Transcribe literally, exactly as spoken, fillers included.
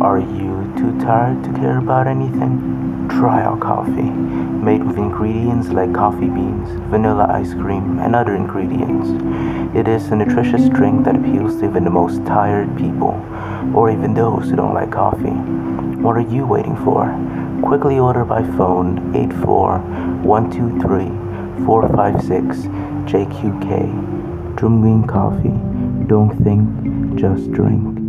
Are you too tired to care about anything? Try our coffee, made with ingredients like coffee beans, vanilla ice cream, and other ingredients. It is a nutritious drink that appeals to even the most tired people, or even those who don't like coffee. What are you waiting for? Quickly order by phone eight four one two three four five six J Q K. Drumween Coffee. Don't think, just drink.